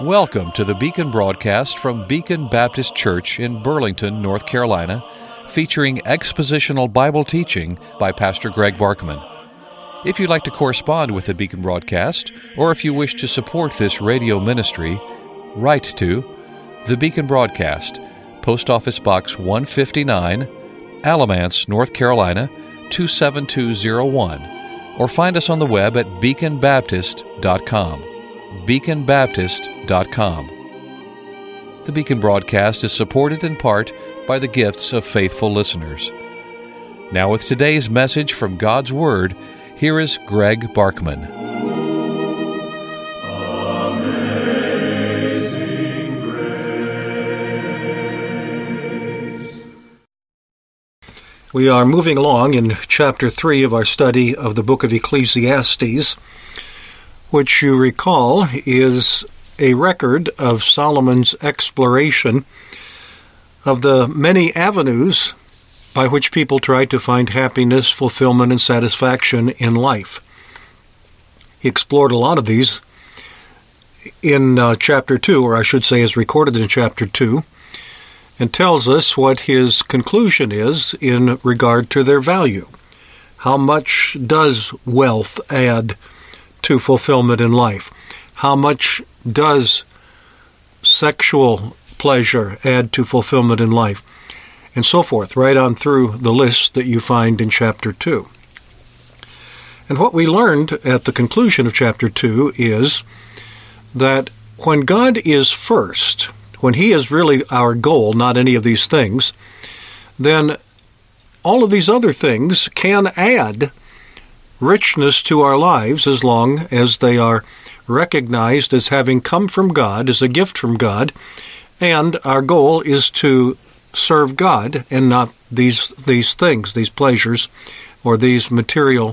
Welcome to the Beacon broadcast from Beacon Baptist Church in Burlington, North Carolina, featuring expositional Bible teaching by Pastor Greg Barkman. If you'd like to correspond with the Beacon broadcast, or if you wish to support this radio ministry, write to the Beacon Broadcast, Post Office Box 159, Alamance, North Carolina 27201, or find us on the web at beaconbaptist.com. beaconbaptist.com. The Beacon broadcast is supported in part by the gifts of faithful listeners. Now with today's message from God's Word, here is Greg Barkman. Amazing Grace. We are moving along in chapter 3 of our study of the book of Ecclesiastes, which you recall is a record of Solomon's exploration of the many avenues by which people try to find happiness, fulfillment, and satisfaction in life. He explored a lot of these in chapter 2, or I should say is recorded in chapter 2, and tells us what his conclusion is in regard to their value. How much does wealth add to fulfillment in life? How much does sexual pleasure add to fulfillment in life? And so forth, right on through the list that you find in chapter 2. And what we learned at the conclusion of chapter 2 is that when God is first, when He is really our goal, not any of these things, then all of these other things can add richness to our lives as long as they are recognized as having come from God, as a gift from God, and our goal is to serve God and not these things, these pleasures, or these material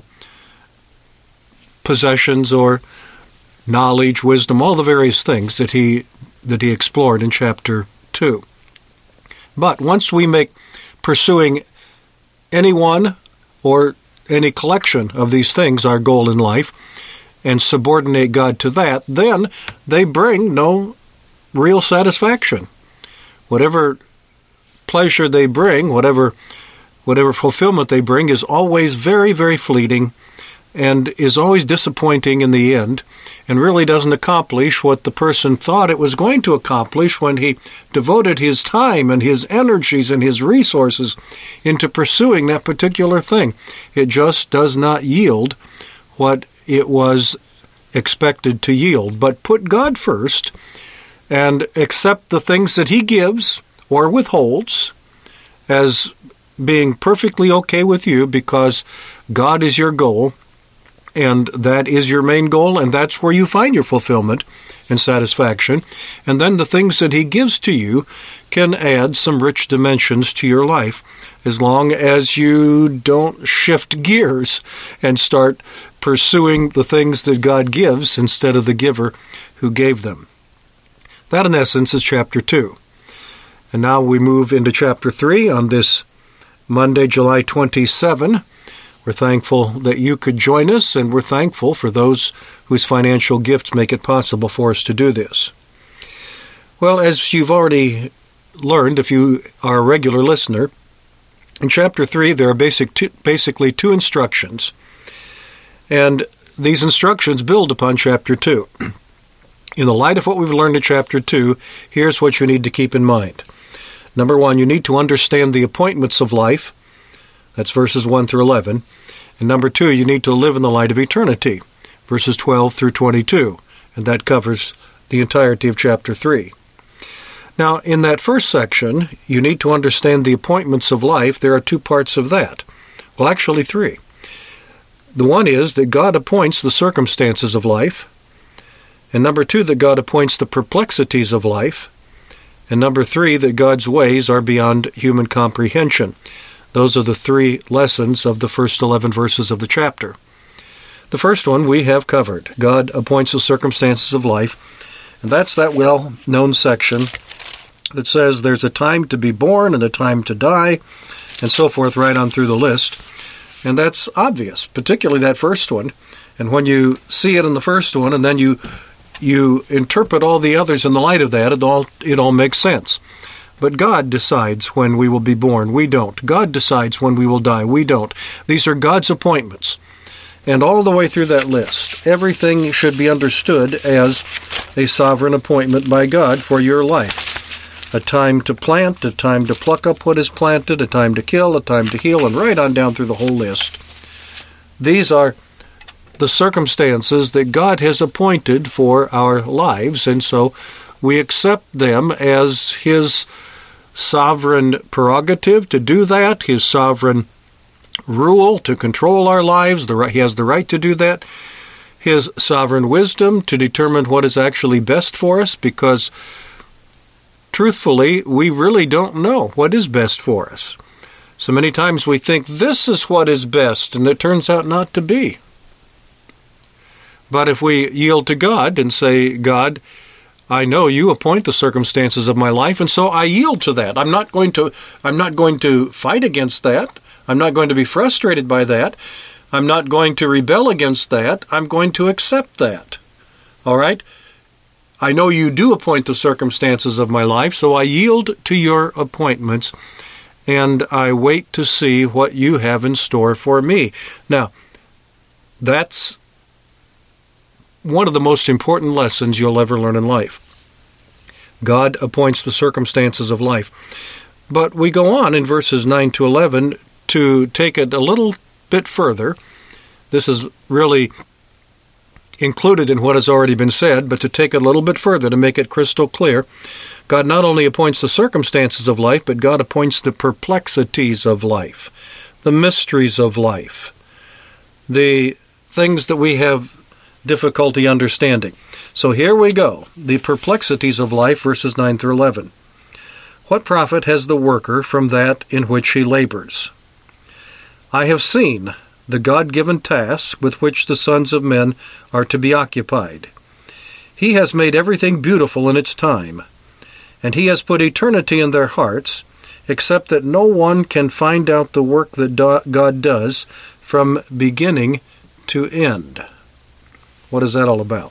possessions or knowledge, wisdom, all the various things that he explored in chapter 2. But once we make pursuing any one or any collection of these things our goal in life, and subordinate God to that, then they bring no real satisfaction. Whatever pleasure they bring, whatever fulfillment they bring is always very, very fleeting and is always disappointing in the end, and really doesn't accomplish what the person thought it was going to accomplish when he devoted his time and his energies and his resources into pursuing that particular thing. It just does not yield what it was expected to yield. But put God first and accept the things that He gives or withholds as being perfectly okay with you, because God is your goal, and that is your main goal, and that's where you find your fulfillment and satisfaction. And then the things that He gives to you can add some rich dimensions to your life, as long as you don't shift gears and start pursuing the things that God gives instead of the giver who gave them. That, in essence, is chapter 2. And now we move into chapter 3 on this Monday, July 27. We're thankful that you could join us, and we're thankful for those whose financial gifts make it possible for us to do this. Well, as you've already learned, if you are a regular listener, in chapter 3 there are basically two instructions, and these instructions build upon chapter 2. In the light of what we've learned in chapter 2, here's what you need to keep in mind. Number 1, you need to understand the appointments of life. That's verses 1 through 11. And number 2, you need to live in the light of eternity, verses 12 through 22. And that covers the entirety of chapter 3. Now, in that first section, you need to understand the appointments of life. There are two parts of that. Well, actually 3. The one is that God appoints the circumstances of life. And number 2, that God appoints the perplexities of life. And number 3, that God's ways are beyond human comprehension. Those are the 3 lessons of the first 11 verses of the chapter. The first one we have covered. God appoints the circumstances of life. And that's that well-known section that says there's a time to be born and a time to die, and so forth, right on through the list. And that's obvious, particularly that first one. And when you see it in the first one, and then you you interpret all the others in the light of that, it all makes sense. But God decides when we will be born. We don't. God decides when we will die. We don't. These are God's appointments. And all the way through that list, everything should be understood as a sovereign appointment by God for your life. A time to plant, a time to pluck up what is planted, a time to kill, a time to heal, and right on down through the whole list. These are the circumstances that God has appointed for our lives, and so we accept them as His sovereign prerogative to do that, His sovereign rule to control our lives. He has the right to do that. His sovereign wisdom to determine what is actually best for us, because truthfully, we really don't know what is best for us. So many times we think this is what is best, and it turns out not to be. But if we yield to God and say, God, I know you appoint the circumstances of my life, and so I yield to that. I'm not going to fight against that. I'm not going to be frustrated by that. I'm not going to rebel against that. I'm going to accept that. All right? I know you do appoint the circumstances of my life, so I yield to your appointments, and I wait to see what you have in store for me. Now, that's one of the most important lessons you'll ever learn in life. God appoints the circumstances of life. But we go on in verses 9 to 11 to take it a little bit further. This is really included in what has already been said, but to take it a little bit further, to make it crystal clear, God not only appoints the circumstances of life, but God appoints the perplexities of life, the mysteries of life, the things that we have difficulty understanding. So here we go, the perplexities of life, verses 9 through 11. What profit has the worker from that in which he labors? I have seen the God-given tasks with which the sons of men are to be occupied. He has made everything beautiful in its time, and He has put eternity in their hearts, except that no one can find out the work that God does from beginning to end. What is that all about?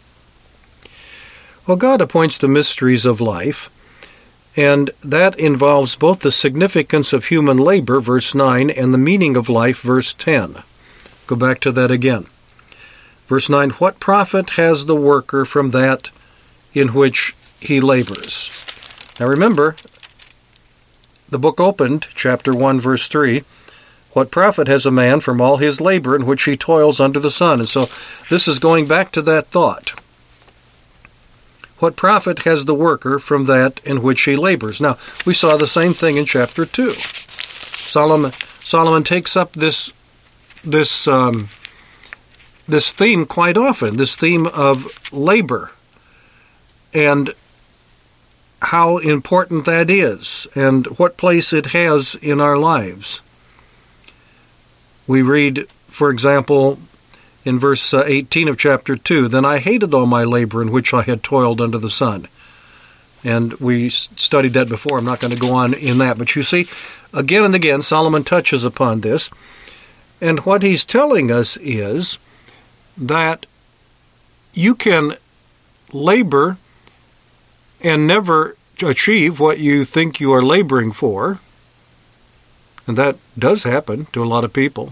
Well, God appoints the mysteries of life, and that involves both the significance of human labor, verse 9, and the meaning of life, verse 10. Go back to that again. Verse 9, what profit has the worker from that in which he labors? Now remember, the book opened, chapter 1, verse 3, what profit has a man from all his labor in which he toils under the sun? And so this is going back to that thought. What profit has the worker from that in which he labors? Now, we saw the same thing in chapter 2. Solomon takes up this theme quite often, this theme of labor, and how important that is, and what place it has in our lives. We read, for example, in verse 18 of chapter 2, then I hated all my labor in which I had toiled under the sun. And we studied that before. I'm not going to go on in that. But you see, again and again, Solomon touches upon this. And what he's telling us is that you can labor and never achieve what you think you are laboring for. And that does happen to a lot of people.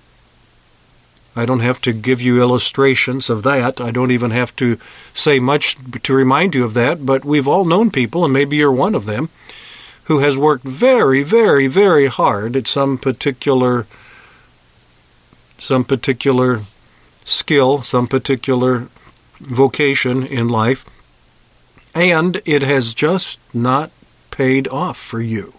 I don't have to give you illustrations of that. I don't even have to say much to remind you of that, but we've all known people, and maybe you're one of them, who has worked very, very, very hard at some particular skill, some particular vocation in life, and it has just not paid off for you.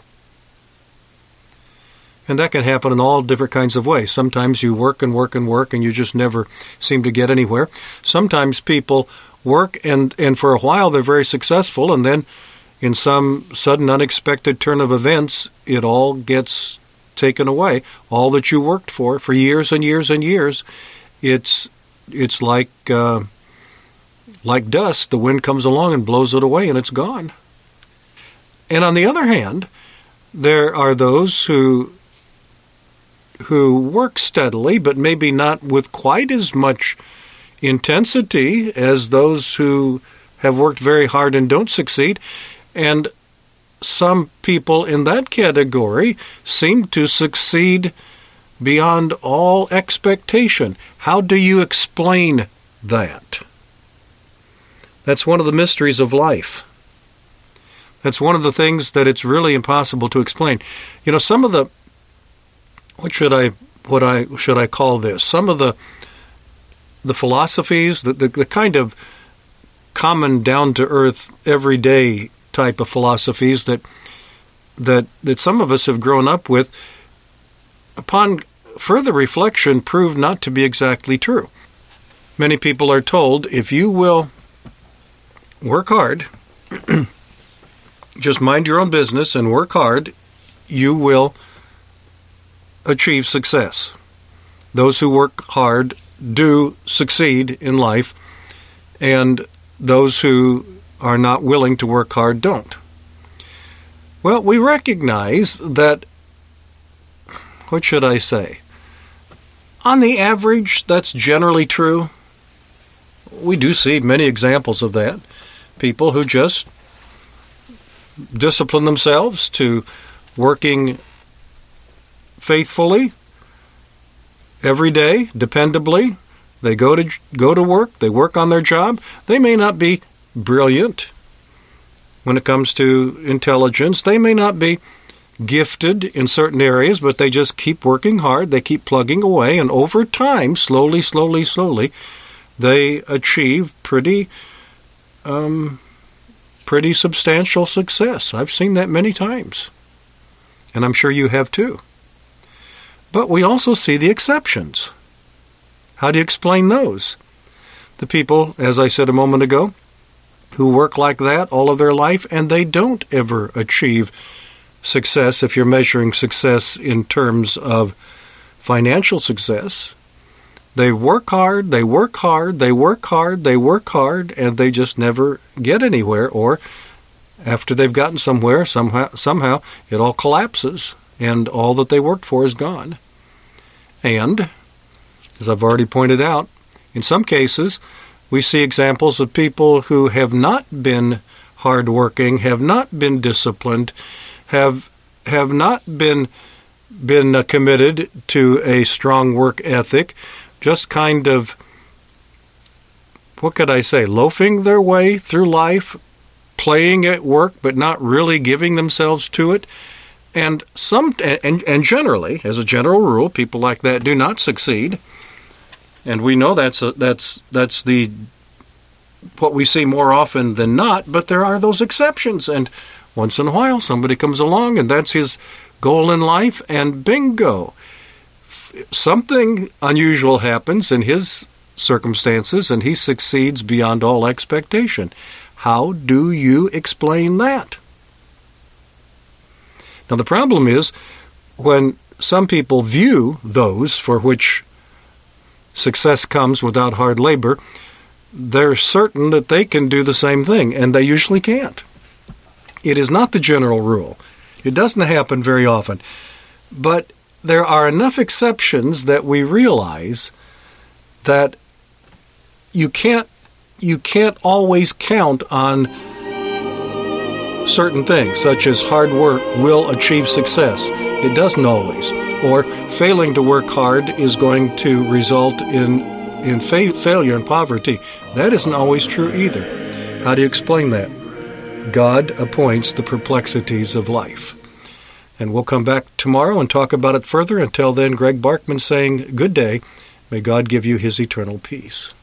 And that can happen in all different kinds of ways. Sometimes you work and work and work and you just never seem to get anywhere. Sometimes people work and for a while they're very successful, and then in some sudden unexpected turn of events, it all gets taken away. All that you worked for years and years and years, it's like dust. The wind comes along and blows it away and it's gone. And on the other hand, there are those who work steadily, but maybe not with quite as much intensity as those who have worked very hard and don't succeed. And some people in that category seem to succeed beyond all expectation. How do you explain that? That's one of the mysteries of life. That's one of the things that it's really impossible to explain. You know, some of the, what should I call this? Some of the philosophies, the kind of common, down-to-earth, everyday type of philosophies that some of us have grown up with, upon further reflection, prove not to be exactly true. Many people are told, if you will work hard, just mind your own business and work hard, you will achieve success. Those who work hard do succeed in life, and those who are not willing to work hard don't. Well, we recognize that, what should I say? On the average, that's generally true. We do see many examples of that. People who just discipline themselves to working faithfully every day, dependably. They go to work, they work on their job. They may not be brilliant when it comes to intelligence. They may not be gifted in certain areas, but they just keep working hard. They keep plugging away, and over time, slowly, they achieve pretty substantial success. I've seen that many times, and I'm sure you have too. But we also see the exceptions. How do you explain those? The people, as I said a moment ago, who work like that all of their life, and they don't ever achieve success, if you're measuring success in terms of financial success. They work hard, and they just never get anywhere, or after they've gotten somewhere, somehow it all collapses, and all that they worked for is gone. And, as I've already pointed out, in some cases, we see examples of people who have not been hardworking, have not been disciplined, have not been committed to a strong work ethic, just kind of, what could I say, loafing their way through life, playing at work, but not really giving themselves to it. And generally, as a general rule, people like that do not succeed. And we know that's what we see more often than not, but there are those exceptions. And once in a while, somebody comes along, and that's his goal in life, and bingo. Something unusual happens in his circumstances, and he succeeds beyond all expectation. How do you explain that? Now, the problem is, when some people view those for which success comes without hard labor, they're certain that they can do the same thing, and they usually can't. It is not the general rule. It doesn't happen very often. But there are enough exceptions that we realize that you can't always count on certain things, such as hard work will achieve success. It doesn't always. Or failing to work hard is going to result in failure and poverty. That isn't always true either. How do you explain that? God appoints the perplexities of life. And we'll come back tomorrow and talk about it further. Until then, Greg Barkman saying good day. May God give you his eternal peace.